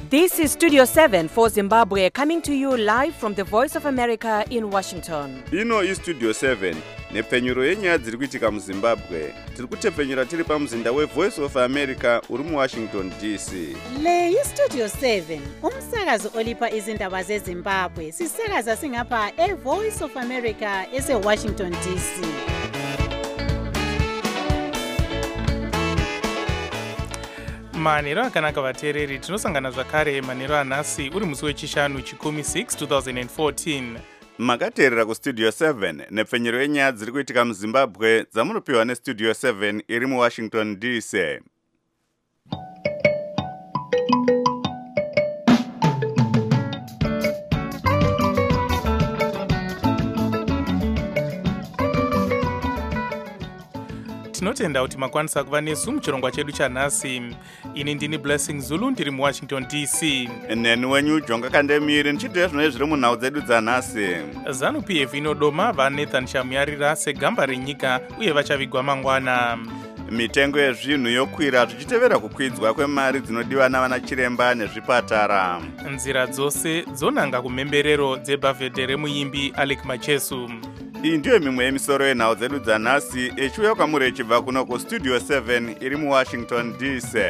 This is Studio 7 for Zimbabwe, coming to you live from the Voice of America in Washington. Ino iStudio 7 nepfenyuro yenyaya dziri kuitika muZimbabwe. Tiri kutepfenyura tiri pamuzinda weVoice of America uri muWashington DC. Le iStudio 7 umsakazo olipa izindaba zeZimbabwe. Sisakaza singapha eVoice of America eseWashington DC. manhero akanaka vateereri, tinosangana zvakare manhero anhasi uri musi wechishanu chikumi 6 2014. Makateerera kuStudio 7 nepfenyuro yenyaya dziri kuitika muZimbabwe dzamunopiwa neStudio 7 iri muWashington DC. tinotenda kuti makwanisa kuva nesu muchirongwa chedu chanhasi. Ini ndini Blessing Zulu, ndiri muWashington DC. Neni wenyu Jonga Kandemiri, ndichiteya zvinenge zviri munhau dzedu dzanhasi. ZANU-PF inodoma vaNathan Shamuyarira segamba renyika uye vachavigwa mangwana. Mitengo yezvinhu yokwira zvichitevera kukwidzwa kwemari dzinodiwa navana chiremba nezvipatara. Nzira dzose dzonanga kumhemberero dzebhavhedhe remuimbi Alec Machesu. Iyi ndiyo mimwe yemisoro yenhau dzedu dzanhasi echiuya kwamuri echibva kuno kuStudio 7 iri muWashington DC.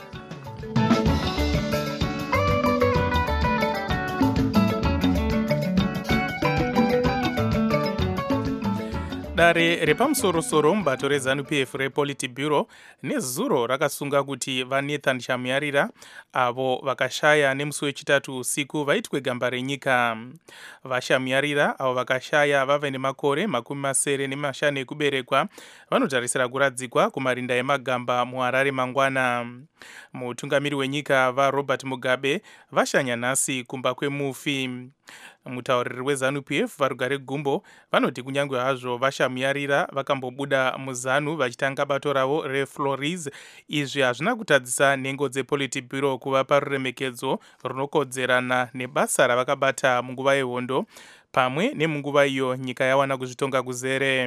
Dare repamusorosoro mubato reZANU-PF rePolitburo nezuro rakasunga kuti vaNathan Shamuyarira avo vakashaya nemusi wechitatu usiku vaitwe gamba renyika. VaShamuyarira avo vakashaya vave nemakore 80 ekuberekwa vanotarisira kuradzikwa kumarinda emagamba muHarare mangwana. Mutungamiri wenyika vaRobert Mugabe vashanya nhasi kumba kwemufi. Mutauriri weZANU-PF vaRugare Gumbo vanoti kunyange hazvo vaShamuyarira vakambobuda muZANU vachitanga bato ravo reFlores, izvi hazvina kutadzisa nhengo dzePolitburo kuvapa ruremekedzo runokodzerana nebasa ravakabata munguva yehondo, pamwe nemunguva iyo nyika yawana kuzvitonga kuzere.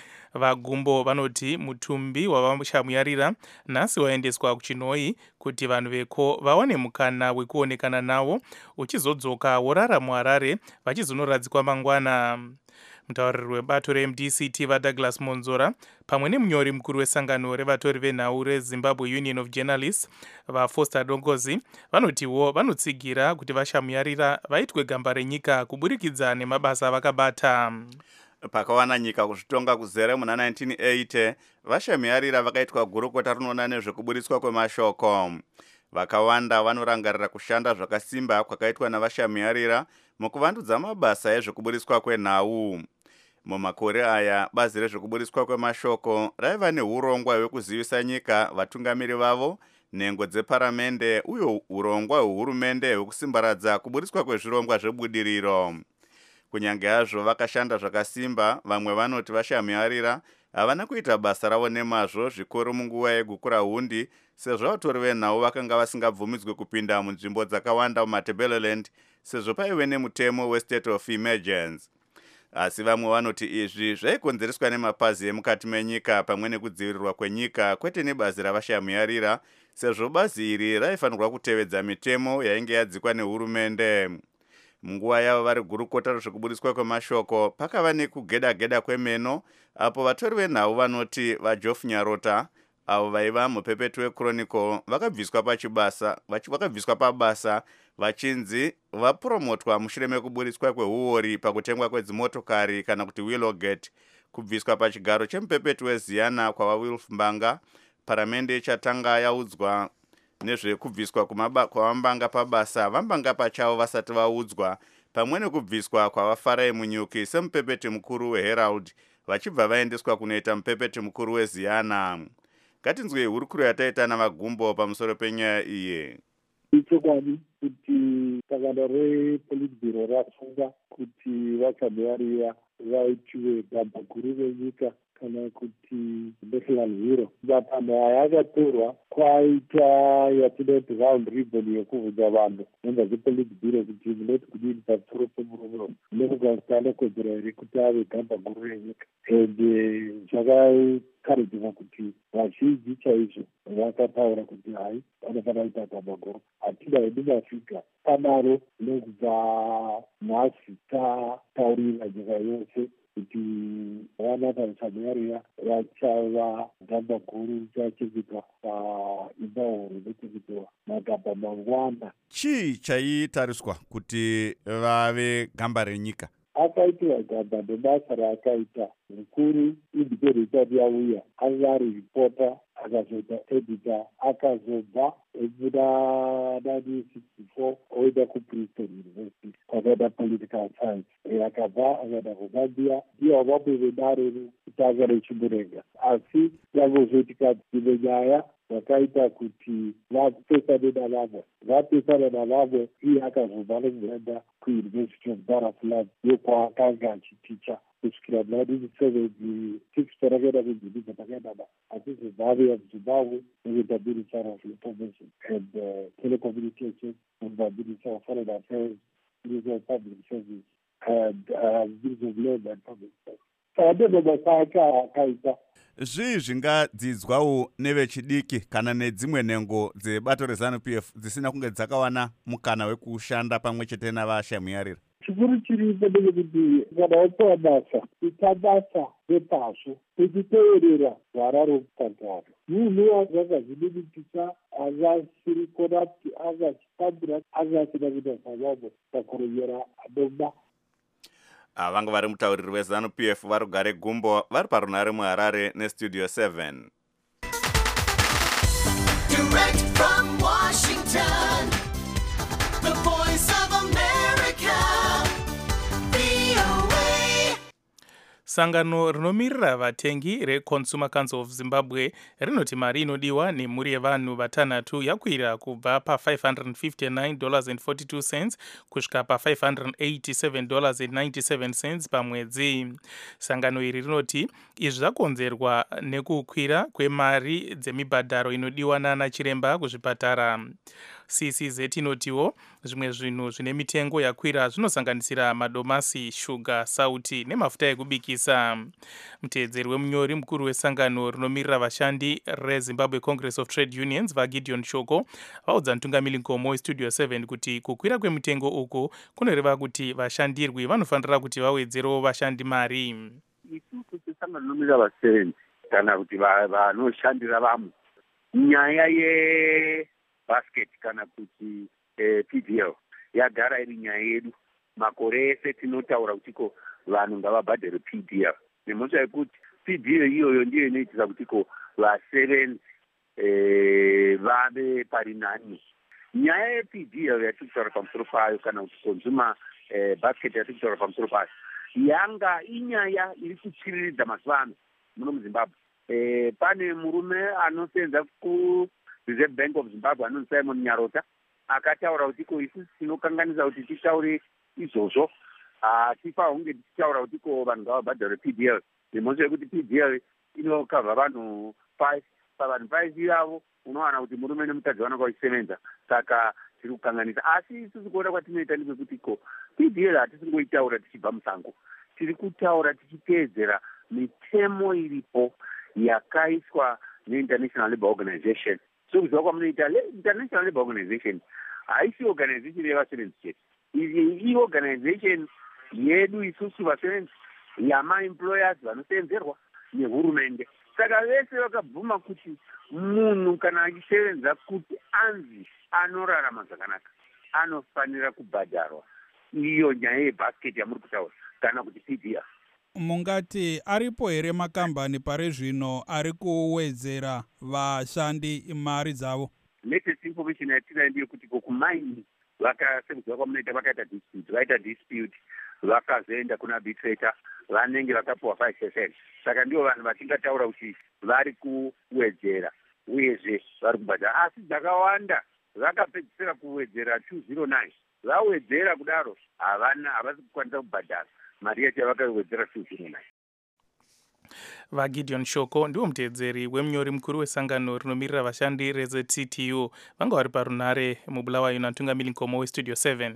VaGumbo vanoti mutumbi wavaShamuyarira nhasi waendeswa kuChinoi kuti vanhu veko vawane mukana wekuonekana navo, uchizodzoka worara muHarare vachizonoradzikwa mangwana. Mutauriri webato reMDCT vaDouglas Monzora pamwe nemunyori mukuru wesangano revatori venhau reZimbabwe Union of Journalists vaFoster Dongozi vanotiwo vanotsigira kuti vaShamuyarira vaitwe gamba renyika kuburikidza nemabasa avakabata. Pakawana nyika kuzvitonga kuzere muna 1980, vaShamuyarira vakaitwa gurukota rinoona nezvekuburitswa kwemashoko. Vakawanda vanorangarira kushanda zvakasimba kwakaitwa navaShamuyarira mukuvandudza mabasa ezvekuburitswa kwenhau. Mumakore aya, bazi rezvekuburitswa kwemashoko raiva neurongwa hwekuzivisa nyika vatungamiri vavo, nhengo dzeparamende uye urongwa hwehurumende hwekusimbaradza kuburitswa kwezvirongwa zvebudiriro. Kunyange hazvo vakashanda zvakasimba, vamwe vanoti vaShamuyarira havana kuita basa ravo nemazvo zvikuru munguva yegukura hundi, sezvo vatori venhau vakanga vasingabvumidzwe kupinda munzvimbo dzakawanda muMatabeleland sezvo paive nemutemo westate of emergency. Asi vamwe vanoti izvi zvaikonzereswa nemapazi emukati menyika pamwe nekudzivirirwa kwenyika, kwete nebazi ravaShamuyarira, sezvo bazi iri raifanirwa kutevedza mitemo yainge yadzikwa nehurumende. Munguva yavo vari gurukota rezvekuburitswa kwemashoko, pakava nekugeda-geda kwemeno, apo vatori venhau vanoti vaGeoff Nyarota avo vaiva muPepeti weChronicle vakabviswa pabasa vachinzi vapromotwa mushure mekuburitswa kwehuori pakutengwa kwedzimotokari kana kuti Willowgate, kubviswa pachigaro chemuPepeti weZiana kwavaWilf Mbanga. Paramende ichatanga yaudzwa nezvekubviswa kwavambanga pabasa, vambanga pachavo vasati vaudzwa, pamwe nekubviswa kwavaFarai Munyuki semuPepeti mukuru weHerald vachibva vaendeswa kunoita muPepeti mukuru weZiana. Ngatinzwe hurukuro yataita navaGumbo pamusoro penyaya iyi. Ichokwadi kuti sakata rePolitburo rafunga kuti vaShamuyarira vaitiwe gamba guru renyika kana kuti national hero. Matanho aya akatorwa kwaita yatinoti round ribbon yekuvhunza vanhu member dzepolitburo kuti munoti kudini pamusoro pemuromuro nekugadzikana kodzera here kuti ave gamba guru renyika. Ende zvakakaridzirwa kuti vazhinji chaizvo vakataura kuti hai vanofanira kuita gamba guru. Hatina hedu maafrika padaro nekubva nhasi tataurira nyika yose kuti vaNathan Chamuyarira vachava gamba guru richachengetwa paimba huru inochengeterwa magamba mangwana. Chii chaitariswa kuti vave gamba renyika? Akaitwa gamba nebasa raakaita mukuru independent yauya anga ari reporter akazoita editor akazobva ebuda 1964 oenda kuPrinceton University kwakaita political science. Akabva akaenda kuZambia ndiyo vamwe vedare kutanga rechimurenga, asi yangozoitika dzimwe nyaya dzakaita kuti vapesane navamwe. Vapesana navamwe iye akazobva nekuenda kuUniversity of Dar es Salaam ndokwaakanga achiticha kusvikira 1976 parakaenda kudzidzisa pakaenda achizobva kuZimbabwe nekuita Minister of Information and Telecommunications and Minister of Foreign Affairs, Minister of Public Service and Minister of Labor and Public Service. Saka mabasa ake akaita. Zvii zvingadzidzwawo nevechidiki kana nedzimwe nhengo dzebato reZANU-PF dzisina kunge dzakawana mukana wekushanda pamwe chete navaShamuyarira? Chikuru chiripo ndechekuti kana wapiwa basa, ita basa nepazvo uchiteerera gwara romutandaro. Munhu akazvininipisa, angasiri corrupt, angachipambira, angasina kuita zvavamwe pakuronyera anoba. Vanga vari mutauriri weZANU-PF varugare Gumbo vari parunhare muHarare neStudio 7. Direct from Washington, the voice of America, VOA. Sangano rinomirira vatengi reConsumer Council of Zimbabwe rinoti mari inodiwa nemhuri yevanhu vatanhatu yakwira kubva pa$559.42 kusvika pa$587.97 pamwedzi. Sangano iri rinoti izvi zvakonzerwa nekukwira kwemari dzemibhadharo inodiwa nana chiremba kuzvipatara. CCZ inotiwo zvimwe zvinhu zvine mitengo yakwira zvinosanganisira madomasi, shuga, sauti nemafuta ekubikisa. Muteedzeri wemunyori mukuru wesangano rinomirira vashandi reZimbabwe Congress of Trade Unions vaGideon Shoko vaudza mutungamiri Nkomo weStudio 7 kuti kukwira kwemitengo uku kunoreva kuti vashandirwi vanofanira kuti vawedzerewo vashandi mari. Isusu sesangano rinomirira vasevenzi kana kuti vanoshandira vamwe, nyaya basket kana kuti PDL yagara iri nyaya yedu. Makore ese tinotaura kutiko vanhu ngavabhadhere PDL. Nemhosva yekuti PDL iyoyo ndiyo inoitisa kutiko vasevenzi vave parinani. Nyaya yePDL yatiri kutaura pamusoro payo kana kuti consumer basket yatiri kutaura pamusoro payo yanga inyaya iri kuchiriridza mazuva ano muno muZimbabwe. Pane murume anosenza Reserve Bank of Zimbabwe anonzi Simon Nyarota akataura kuti isusu tinokanganisa kuti titaure izvozvo, tifa hunge tichitaura kuti vanhu ngavabhadhare PDL. Nemhosva yekuti PDL inokavha vanhu 5, pavanhu 5 yavo unowana kuti murume nemukadzi vanenge vachisevenza, saka tiri kukanganisa. Asi isusu kuona kwatinoita ndepekuti PDL hatisingoitaura tichibva musango, tiri kutaura tichiteedzera mitemo iripo yakaiswa neInternational Labour Organization. So kuzva kwamunoita International Labour Organization haisi organization yevasevenzi chete, iyi organization yedu isusu vasevenzi, yamaemployers vanosenzerwa nehurumende. Saka vese vakabvuma kuti munhu kana achisevenza kuti anzi anorarama zvakanaka anofanira kubhadharwa iyo nyaya yebasket yamuri kutaura kana kuti PDL. Mungati aripo here makambani pari zvino ari kuwedzera vashandi mari dzavo? Latest information yatina ndiyo kuti kumaini vakasekudzwa kwamunoita vaita dispute vakazoenda kuna arbitrator vanenge vakapuwa 5%. Saka ndivo vanhu vatingataura kuti vari kuwedzera uyezve vari kubhadhara. Asi dzakawanda vakapedzisira kuwedzera 209. Vawedzera kudaro havasi kukwanisa kubhadhara mari yacho vakawedzera 209. vagideon shoko ndiwo muteedzeri wemunyori mukuru wesangano rinomirira vashandi rezCTU vanga vari parunhare mubulawayo natungamiri nkomo westudio 7.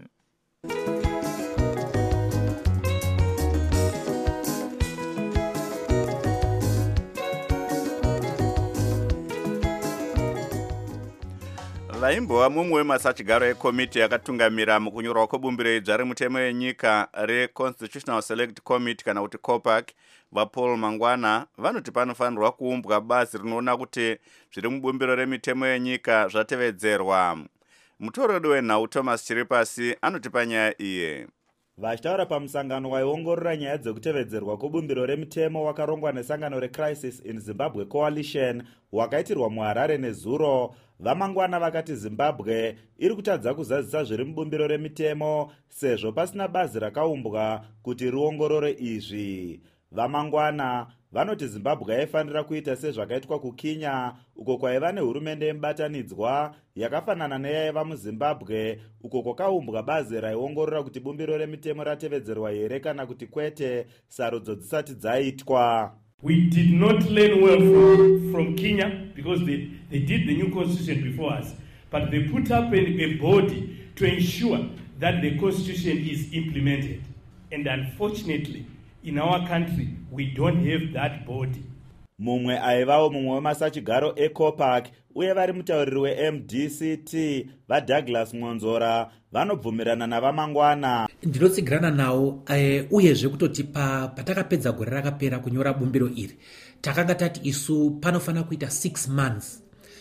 vaimbova mumwe wemasachigaro ekomiti yakatungamira mukunyorwa kwebumbiro idzva remutemo yenyika reconstitutional select committee kana kuti COPAC vaPaul Mangwana vanoti panofanirwa kuumbwa bazi rinoona kuti zviri mubumbiro remitemo yenyika zvatevedzerwa. Mutoreri wenhau Thomas Chiripasi anoti panyaya iye. Vachitaura pamusangano waiongorora nyaya dzekutevedzerwa kwebumbiro remitemo wakarongwa nesangano reCrisis in Zimbabwe Coalition wakaitirwa muHarare nezuro, vaMangwana vakati Zimbabwe iri kutadza kuzadzisa zviri mubumbiro remitemo sezvo pasina bazi rakaumbwa kuti riongorore izvi. VaMangwana vanoti Zimbabwe yaifanira kuita sezvakaitwa kuKenya uko kwaiva nehurumende yemubatanidzwa yakafanana neyaiva muZimbabwe uko kwakaumbwa bazi raiongorora kuti bumbiro remitemo ratevedzerwa here kana kuti kwete sarudzo dzisati dzaitwa. We did not learn well from Kenya because they did the new constitution before us, but they put up a body to ensure that the constitution is implemented. And unfortunately, in our country, we don't have that body. Mumwe aivawo mumwe wemasachigaro eCOPAC uye vari mutauriri weMDCT vaDouglas Mwonzora vanobvumirana navaMangwana. Ndinotsigirana nawo uyezve kutoti patakapedza gore rakapera kunyora bumbiro iri takanga tati isu panofanira kuita 6 months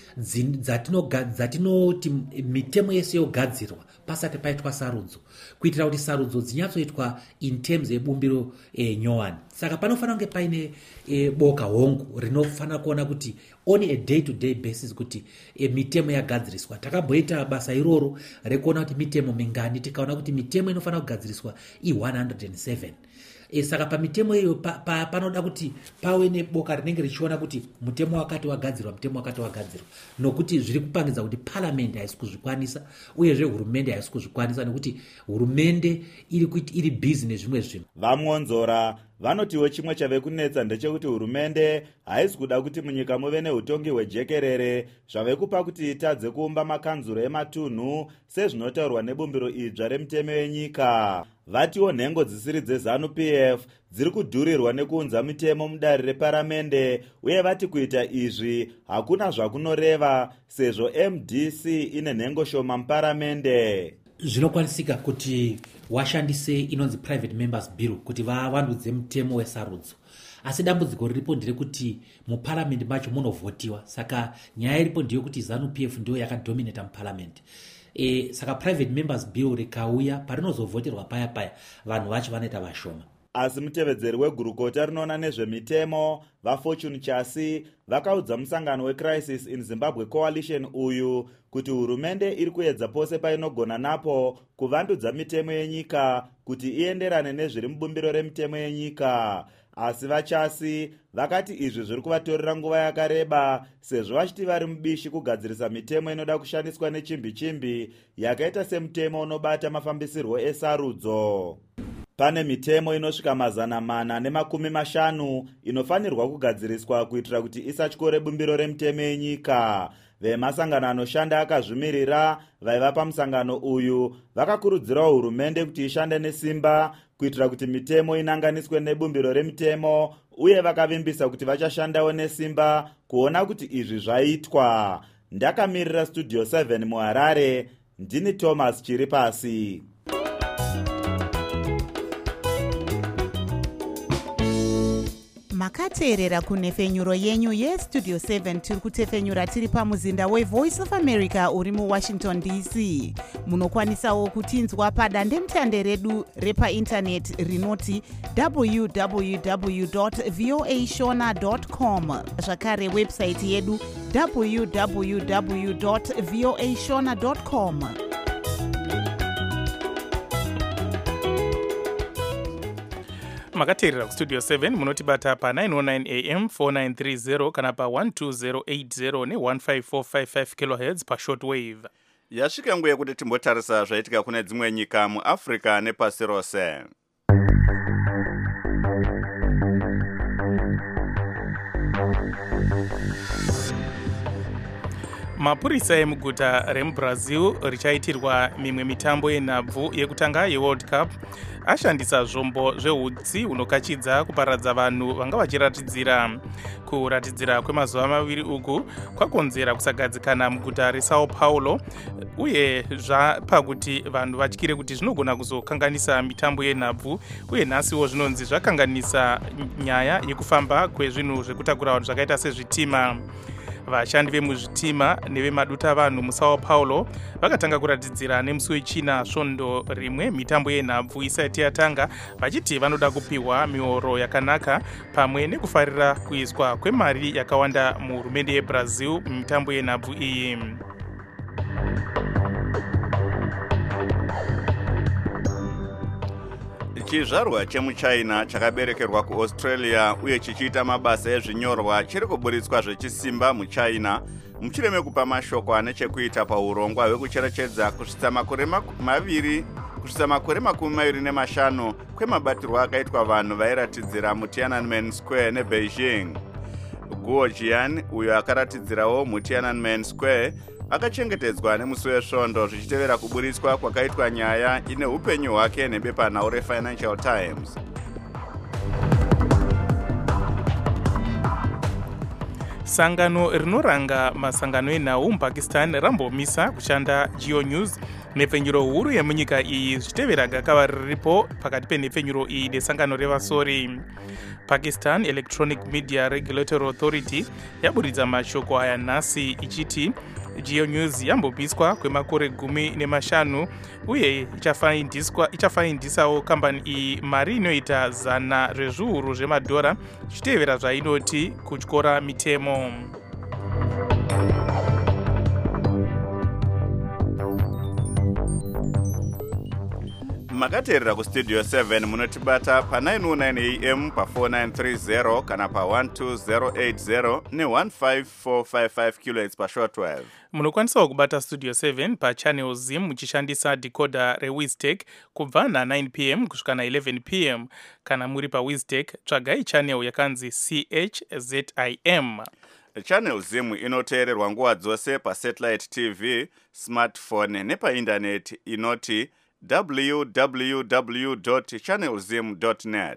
dzatinoti mitemo yese yogadzirwa pasati paitwa sarudzo kuitira kuti sarudzo dzinyatsoitwa in terms yebumbiro nyowani. Saka panofanira kunge paine boka hongu rinofanira kuona kuti on a day to day basis kuti mitemo yagadziriswa. Takamboita basa iroro rekuona kuti mitemo mingani, tikaona kuti mitemo inofanira kugadziriswa i107. Saka pamitemo iyo panoda kuti pawe neboka rinenge richiona kuti mutemo wakati wagadzirwa, mutemo wakati wagadzirwa, nokuti zviri kupangidza kuti parliament haisi kuzvikwanisa uyezve hurumende haisi kuzvikwanisa nekuti hurumende iri busy nezvimwe zvinhu. VaMwonzora vanotiwo chimwe chave kunetsa ndechekuti hurumende haisi kuda kuti munyika muve neutongi hwejekerere zvave kupa kuti itadze kuumba makanzuro ematunhu sezvinotaurwa nebumbiro idzva remitemo yenyika. Vatiwo nhengo dzisiri dzeZANU-PF dziri kudhurirwa nekuunza mitemo mudare reparamende uye vati kuita izvi hakuna zvakunoreva sezvo MDC ine nhengo shoma muparamende. Zvinokwanisika kuti washandise inonzi private members bill kuti vavandudze mutemo wesarudzo, asi dambudziko riripo nderekuti muparamendi macho munovhotiwa. Saka nyaya iripo ndiyo kuti ZANU-PF ndiyo yakadominata muparamendi. Saka private members bill rikauya parinozovhoterwa paya vanhu vacho vanoita vashoma. Asi mutevedzeri wegurukota rinoona nezvemitemo vaFortune Chasi vakaudza musangano weCrisis in Zimbabwe Coalition uyu kuti hurumende iri kuedza pose painogona napo kuvandudza mitemo yenyika kuti ienderane nezviri mubumbiro remitemo yenyika. Asi vaChasi vakati izvi zviri kuvatorera nguva yakareba sezvo vachiti vari mubishi kugadzirisa mitemo inoda kushandiswa nechimbi yakaita semutemo unobata mafambisirwo esarudzo. Pane mitemo inosvika 450 inofanirwa kugadziriswa kuitira kuti isatyore bumbiro remitemo yenyika. Vemasangano anoshanda akazvimirira vaiva pamusangano uyu vakakurudzirawo hurumende kuti ishande nesimba kuitira kuti mitemo inanganiswe nebumbiro remitemo uye vakavimbisa kuti vachashandawo nesimba kuona kuti izvi zvaitwa. Ndakamirira Studio 7 muHarare, ndini Thomas Chiripasi. Makateerera kunhefenyuro yenyu yestudio 7 tiri kutefenyura tiri pamuzinda weVoice of America uri muWashington DC. Munokwanisawo kutinzwa padandemutande redu repaindaneti rinoti www.voashona.com, zvakare website yedu www.voashona.com. makateerera kustudio 7 munotibata pa909 am 4930 kana pa12080 ne15455 kilohertz pashortwave. Yasvika nguva yekuti timbotarisa zvaitika kune dzimwe nyika muAfrica nepasi rose. mapurisa emuguta remubrazil richaitirwa mimwe mitambo yenhabvu yekutanga yeworld cup ashandisa zvombo zveutsi hunokachidza kuparadza vanhu vanga vachiratidzira. Kuratidzira kwemazuva maviri uku kwakonzera kusagadzikana muguta resao paulo uye zvapakuti vanhu vatyire kuti zvinogona kuzokanganisa mitambo yenhabvu, uye nhasiwo zvinonzi zvakanganisa nyaya yekufamba kwezvinhu zvekutakura vanhu zvakaita sezvitima. Vashandi vemuzvitima nevemaduta vanhu musao paulo vakatanga kuratidzira nemusi wechina svondo rimwe mitambo yenhabvu isati yatanga, vachiti vanoda kupiwa mihoro yakanaka pamwe nekufarira kuiswa kwemari yakawanda muhurumende yebrazil mumitambo yenhabvu iyi. Chizvarwa chemuchina chakaberekerwa kuaustralia uye chichiita mabasa ezvinyorwa chiri kuburitswa zvechisimba muchina mushure mekupa mashoko ane chekuita paurongwa hwekucherechedza kusvitsa makore 25 kwemabatirwo akaitwa vanhu vairatidzira mutiananmen square nebeijing. Guo Jian, uyo akaratidzirawo mutiananmen square, akachengetedzwa nemusi wesvondo zvichitevera kuburitswa kwakaitwa nyaya ine upenyu hwake nebepanhau reFinancial Times. Sangano rinoranga masangano enhau muPakistan rambomisa kushanda GeoNews, nhepfenyuro huru yemunyika iyi zvichitevera gakava riripo pakati penhepfenyuro iyi nesangano revasori. Pakistan Electronic Media Regulatory Authority yaburitsa mashoko aya nhasi ichiti GeoNews yambobviswa kwemakore 15 uye ichafaindisawo kambani iyi mari inoita $100 zvemadhora zvichitevera zvainoti kutyora mitemo. Makateerera kustudio 7 munotibata pa909 AM pa4930 kana pa12080 ne15455 kHz pashortwave. Munokwanisawo kubata studio 7 pachannel zim muchishandisa decoder reWizTech kubva na9 PM kusvika na11 PM. Kana muri paWizTech tsvagai channel yakanzi CHZIM. Channel zim inoteererwa nguva dzose pasatellite TV, smartphone nepaindaneti inoti www.channelzim.net.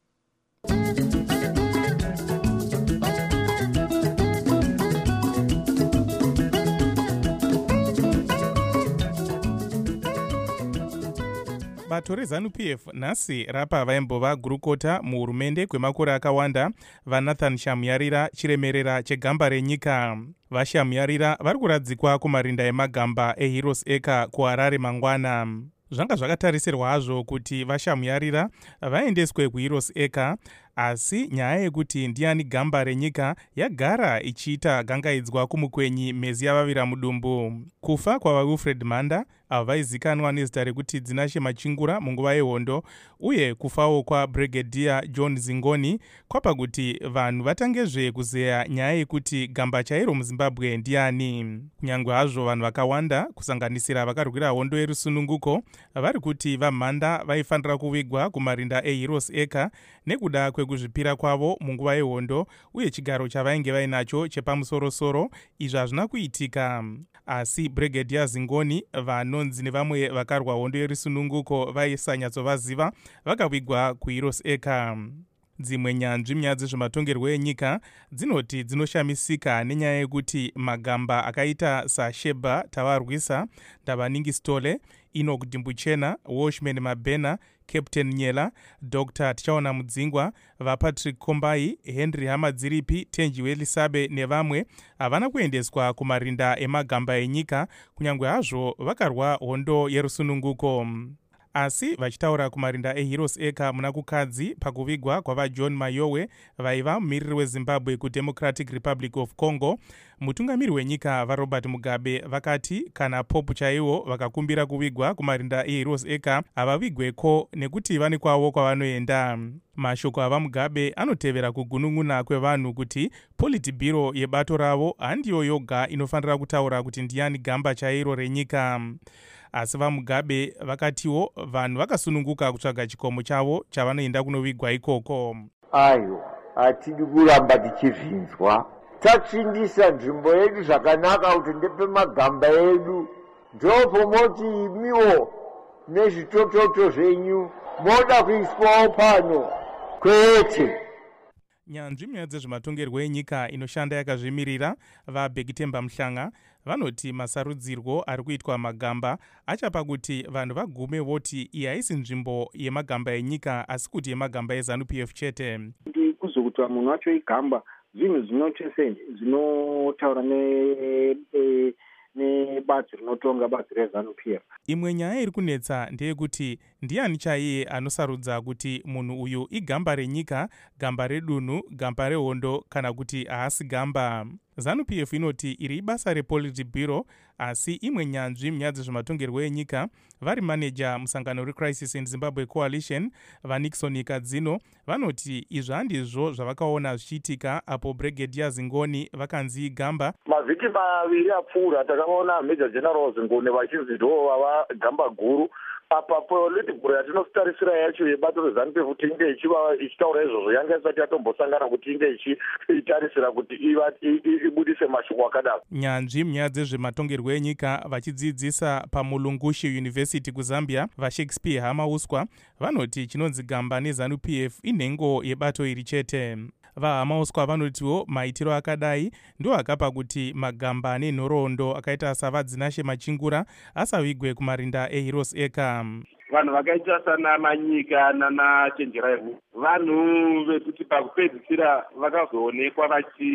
Bato reZANU-PF nhasi rapa vaimbova gurukota muhurumende kwemakore akawanda vaNathan Shamuyarira chiremerera chegamba renyika. VaShamuyarira vari kuradzikwa kumarinda emagamba eHeroes Acre kuHarare mangwana. Zvanga zvakatarisirwa hazvo kuti VaShamuyarira vaendeswe kuHeroes Acre, asi nyaya yekuti ndiani gamba renyika yagara ichiita gangaidzwa kumukwenyi mhezi yavavira mudumbu. Kufa kwavaWilfred Manda avo vaizikanwa nezita rekuti Dzinashe Machingura munguva yehondo, uye kufawo kwaBrigadier John Zingoni kwapa kuti vanhu vatangezve kuzeya nyaya yekuti gamba chairo muZimbabwe ndiani. Kunyange hazvo vanhu vakawanda kusanganisira vakarwira hondo yerusununguko vari kuti vaManda vaifanira kuvigwa kumarinda eHeroes Acre nekuda kwekuzvipira kwavo munguva yehondo uye chigaro chavainge vainacho chepamusorosoro. Izvi hazvina kuitika, asi Brigadier Zingoni, vanonzi nevamwe vakarwa hondo yerusununguko vaisanyatsovaziva, vakavigwa kuHeroes Acre. Dzimwe nyanzvi munyaya dzezvematongerwo enyika dzinoti dzinoshamisika nenyaya yekuti magamba akaita saSheba Tawarwisa, Ndavaningi Stole, Enoch Dimbuchena, Washman Mabena, Captain Nyela, Dr. Tichaona Mudzingwa, vaPatrick Kombai, Henry Hamadziripi, Tenjiwe Lisabe nevamwe havana kuendeswa kumarinda emagamba enyika kunyange hazvo vakarwa hondo yerusununguko. Asi vachitaura kumarinda eHeroes Acre muna kukadzi pakuvigwa kwavaJohn Mayowe vaiva mumiriri weZimbabwe kuDemocratic Republic of Congo, mutungamiri wenyika vaRobert Mugabe vakati kana popu chaiwo vakakumbira kuvigwa kumarinda eHeroes Acre havavigweko nekuti vane kwavo kwavanoenda. Mashoko avaMugabe anotevera kugunun'una kwevanhu kuti Politburo yebato ravo handiyo yoga inofanira kutaura kuti ndiani gamba chairo renyika. Asi vaMugabe vakatiwo vanhu vakasununguka kutsvaga chikomo chavo chavanoenda kunovigwa ikoko. hatidi kuramba tichivhinzwa. Tatsvindisa nzvimbo yedu zvakanaka kuti ndepemagamba edu, ndopomoti imiwo nezvitototo zvenyu moda kuiswawo pano, kwete. Nyanzvi munyaya dzezvematongerwo enyika inoshanda yakazvimirira vaBhekitemba Mhlanga vanoti masarudzirwo ari kuitwa magamba achapa kuti vanhu vagume voti iyi haisi nzvimbo yemagamba enyika asi kuti yemagamba eZANU-PF chete. Kuzokuti munhu wacho igamba zvinhu zvinotese zvinotaura nebazi rinotonga bazi reZANU-PF. Imwe nyaya iri kunetsa ndeyekuti ndiani chaiye anosarudza kuti munhu uyu igamba renyika, gamba redunhu, gamba rehondo kana kuti haasi gamba. ZANU-PF inoti iri ibasa rePolitburo, asi imwe nyanzvi munyaya dzezvematongerwo enyika vari maneja musangano reCrisis in Zimbabwe Coalition vaNixon Kadzino vanoti izvi handizvo zvavakaona zvichiitika apo Brigadier Zingoni vakanzi igamba. Mavhiki maviri apfuura takaona Major General Zingoni vachinzi ndo vava gamba guru. Apa Politburo yatinotarisira yacho yebato reZANU-PF kuti inge ichitaura izvozvo yanga isati yatombosangana kuti inge ichitarisira kuti ibudise mashoko akadaro. Nyanzvi munyaya dzezvematongerwo enyika vachidzidzisa paMulungushi University kuZambia vaShakespeare Hamauswa vanoti chinonzi gamba neZANU-PF inhengo yebato iri chete. VaHamauswa vanotiwo maitiro akadai ndo akapa kuti magamba nenhoroondo akaita savadzinashe Machingura asavigwe kumarinda eHeroes Eka. Vanhu vakaita sana Manyika nanaChenjerai, vanhu vekuti pakupedzisira vakazoonekwa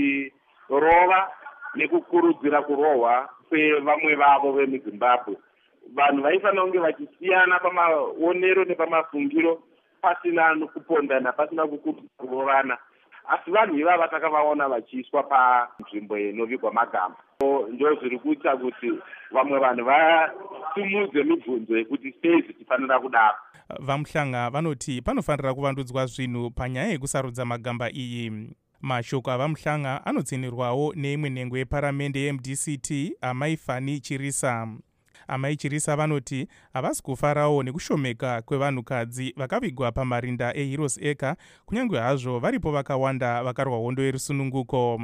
vachirova nekukurudzira kurohwa kwevamwe vavo vemuZimbabwe. Vanhu vaifanira kunge vachisiyana pamaonero nepamafungiro pasina kupondana, pasina kukurovana. Asi vanhu ivava takavaona vachiiswa panzvimbo inovigwa magamba. Ndo zviri kuita kuti vamwe vanhu vasimudze mibvunzo yekuti sei zvichifanira kudaro. VaMhlanga vanoti panofanira kuvandudzwa zvinhu panyaya yekusarudza magamba iyi. Mashoko avaMhlanga anotsinirwawo neimwe nhengo yeparamende yeMDCT Amai Fani Chirisa. Amai Chirisa vanoti havasi kufarawo nekushomeka kwevanhukadzi vakavigwa pamarinda eHeroes Eka kunyange hazvo varipo vakawanda vakarwa hondo yerusununguko.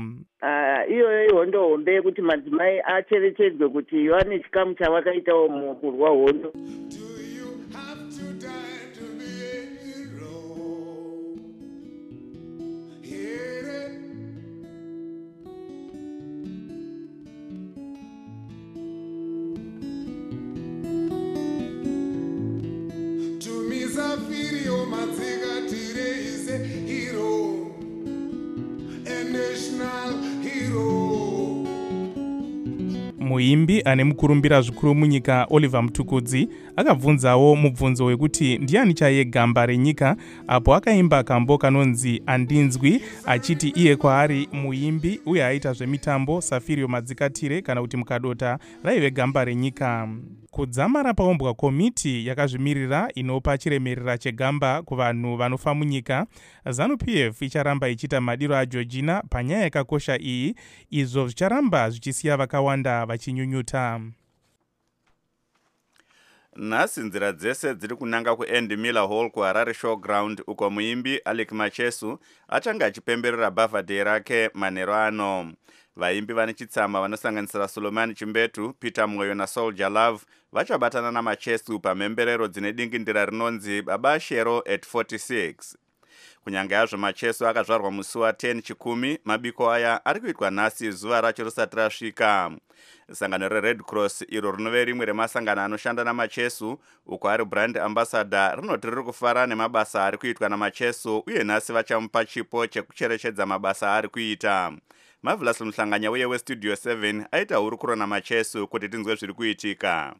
Iyoyo ihondo hombe yekuti madzimai acherechedzwe kuti vane chikamu chavakaitawo mukurwa hondo. Muimbi ane mukurumbira zvikuru munyika Oliver Mtukudzi akabvunzawo mubvunzo wekuti ndiani chaiye gamba renyika apo akaimba kambo kanonzi Andinzwi achiti iye kwaari muimbi uye aita zvemitambo Safirio Madzikatire kana kuti Mukadota raive gamba renyika. Kudzama rapaumbwa komiti yakazvimirira inopa chiremerera chegamba kuvanhu vanofa munyika, ZANU-PF icharamba ichita madiro aJeorgina panyaya yakakosha iyi, izvo zvicharamba zvichisiya vakawanda vachinyunyuta. Nhasi nzira dzese dziri kunanga kuEndy Miller Hall kuHarare Showground uko muimbi Alec Machesu achanga achipemberera birthday rake manheru ano. Vaimbi vane chitsama vanosanganisira Solomon Chimbetu, Peter Mwoyo naSoldier Love vachabatana naMachesu pamhemberero dzine dingindira rinonzi Baba Shero at 46. Kunyange hazvo Machesu akazvarwa musi wa10 chikumi, mabiko aya ari kuitwa nhasi zuva racho risati rasvika. Sangano reRed Cross iro rinove rimwe remasangano anoshanda naMachesu uko ari brand ambassador rinoti riri kufara nemabasa ari kuitwa naMachesu uye nhasi vachamupa chipo chekucherechedza mabasa ari kuita. Marvelous Mhlanganya uye weStudio 7 aita hurukuro naMachesu kuti tinzwe zviri kuitika.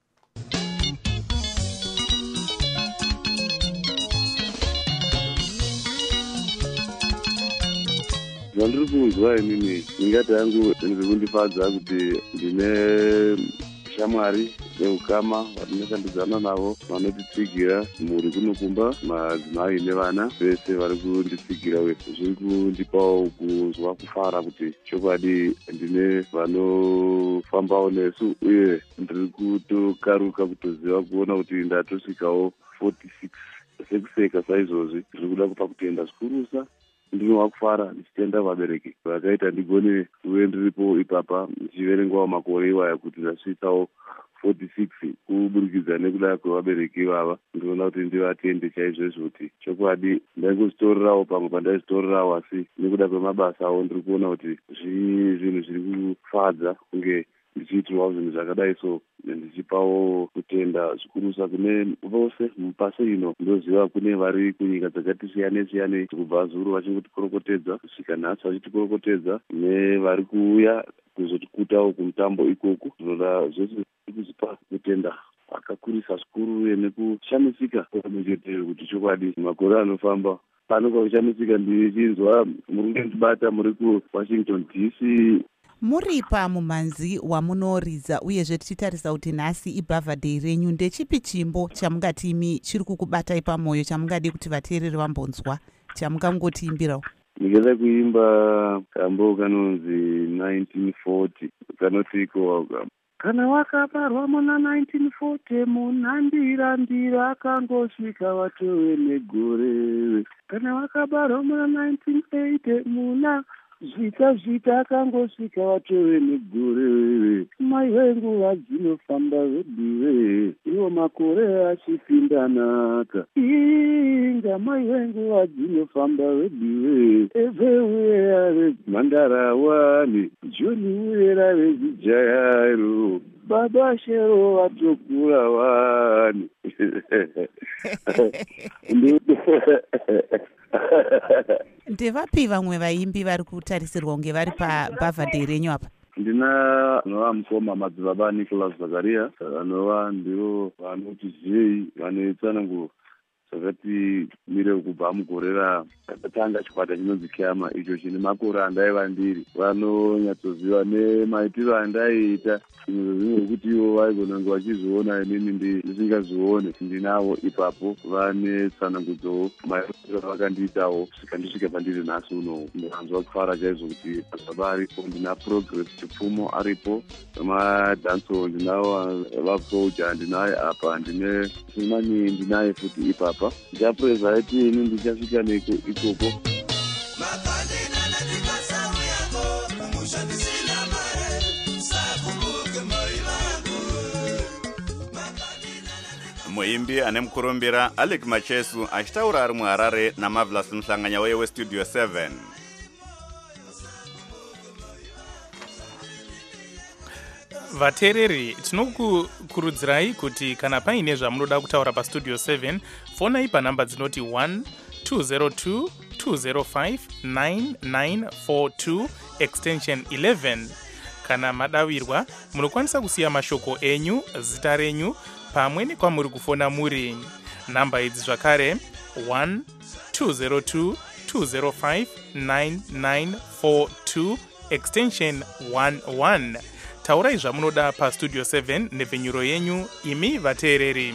Zvandiri kunzwa inini ingati yangu ndiri kundifadza kuti ndine shamwari neukama vatinoshandidzana navo vanotitsigira mhuri kunokumba madzimai nevana vese vari kunditsigira wese. Zviri kundipawo kuzwa kufara kuti chokwadi ndine vanofambawo nesu uye ndiri kutokaruka kutoziva kuona kuti ndatosvikawo 46. Sekuseka saizvozvi zviri kuda kupa kutenda zvikurusa ndinowa kufara ndichitenda vabereki vakaita ndigone kuve ndiripo ipapa ndichiverengawo makore iwaya kuti ndasvitsawo 46 kuburikidza nekuda kwevabereki vava. ndinoona kuti ndivatende chaizvozvo kuti chokwadi ndaingozvitorerawo pamwe pandaizvitorerawo, asi nekuda kwemabasa avo ndiri kuona kuti zvinhu zviri kufadza kunge ndichiitirwawo zvinhu zvakadai, so ndichipawo kutenda zvikurusa kune vose mupasi ino. ndoziva kune vari kunyika dzakati siyane kubva zuro vachingotikorekotedza kusvika nhasi vachitikorekotedza, nevari kuuya kuzotikutawo kumutambo ikoko. zvinoda zvose kuzipa kutenda akakurisa zvikuru uye nekushamisika kwamujete kuti chokwadi makore anofamba panoka kushamisika ndichinzwa muri kundibata muri kuWashington DC. Muri pamumhanzi wamunoridza uyezve tichitarisa kuti nhasi ibhavhadhei renyu, ndechipi chimbo chamungatimi chiri kukubatai pamwoyo chamungadi kuti vateereri vambonzwa chamungangotiimbirawo? ndingeda kuimba kambo kanonzi 1940 kanotiko kana wakabarwa muna 1940 munhandirandira akangosvika watove negore. kana wakabarwa muna 1980 muna zvita akangosvika watove negore. maiwe nguva dzinofamba vediwe iwo makore achipinda naka. inga maiwe nguva dzinofamba vediwe eve uye ave mhandara wani joni uye rave zijairo baba shero watokura wani. Ndevapi vamwe vaimbi vari kutarisirwa kunge vari pabhavhadhei renyu apa? anova mukoma madzibaba Nicholas Zakaria, anova ndiro vanoti zhei vanoitsanango zvakati mire kubva mugore rakatanga chikwata chinonzi Kyama, icho chine makore andaiva ndiri. vanonyatsoziva nemaitiro andaiita zvimwe kuti ivo vaigonanga vachizviona inini ndisingazvione. ndinavo ipapo vane tsanangudzowo maitiro vakandiitawo kusvika ndisvike pandiri nhasi uno. ndanzwa kufara chaizvo kuti baba aripo, ndina Progress Chipfumo aripo, vamadanso ndinavo vafolja ndinaye apa, ndine Simani ndinaye futi ipapa. ndichapreza ati ini ndichasvika neko ikoko. muimbi ane mukurumbira Alec Machesu achitaura ari muHarare naMarvelous Mhlanganya weStudio 7. vateereri tinokukurudzirai kuti kana paine zvamunoda kutaura pastudio 7 fonai panhamba dzinoti 1-202-205-9942 extension 11. kana madawirwa munokwanisa kusiya mashoko enyu, zita renyu pamwe nekwamuri kufona muri. nhamba idzi zvakare 1-202-205-9942 extension 11. taurai zvamunoda pastudio 7 nepfenyuro yenyu imi vateereri.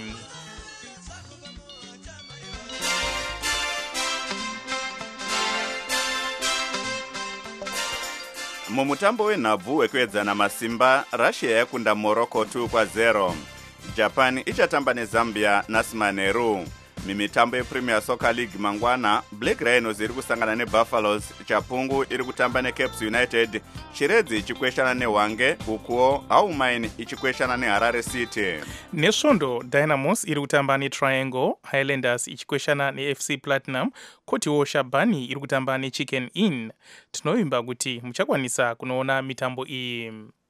mumutambo wenhabvu wekuedzana masimba, Russia yakunda Morocco 2-0. Japan ichatamba neZambia nasimaneru. mimitambo yePremier Soccer League mangwana, Black Rhinos iri kusangana neBuffaloes, Chapungu iri kutamba neCapes United, Chiredzi ichikweshana neHwange, ukuwo Aumain ichikweshana neHarare City. nesvondo Dynamos iri kutamba neTriangle, Highlanders ichikweshana neFC Platinum, kotiwo Shabani iri kutamba neChicken Inn. tinovimba kuti muchakwanisa kunoona mitambo iyi.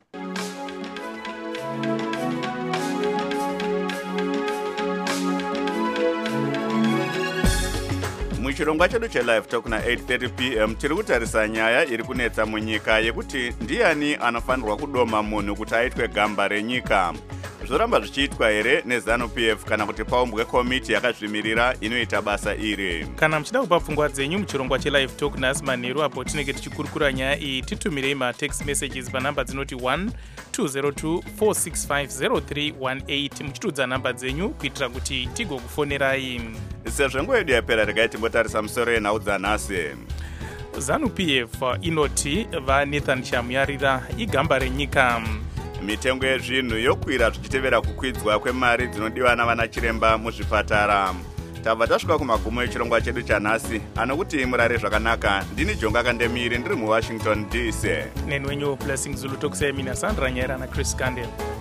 muchirongwa chedu chelive talk na 8:30 p.m. tiri kutarisa nyaya iri kunetsa munyika yekuti ndiani anofanirwa kudoma munhu kuti aitwe gamba renyika. zvoramba zvichiitwa here neZANU-PF kana kuti paumbwe komiti yakazvimirira inoita basa iri. kana muchida kupa pfungwa dzenyu muchirongwa chelive talk nasimaneru apo tinenge tichikurukura nyaya iyi, titumirei matext messages panhamba dzinoti 1-202-465-0318 muchitudza nhamba dzenyu kuitira kuti tigokufonerai. sezvo nguva yedu yapera regai timbotarisa musoro yenhau dzanhasi. ZANU-PF inoti vaNathan Chamuyarira igamba renyika. mitengo yezvinhu yokwira zvichitevera kukwidzwa kwemari dzinodiwa navana chiremba muzvipatara. tabva tasvika kumagumo echirongwa chedu chanhasi. Anokuti murare zvakanaka. Ndini Jonga Kandemiri ndiri muWashington DC. Nenwenyu Blessing Zulu tokusai mina Sandra Nyera na Chris Kandel.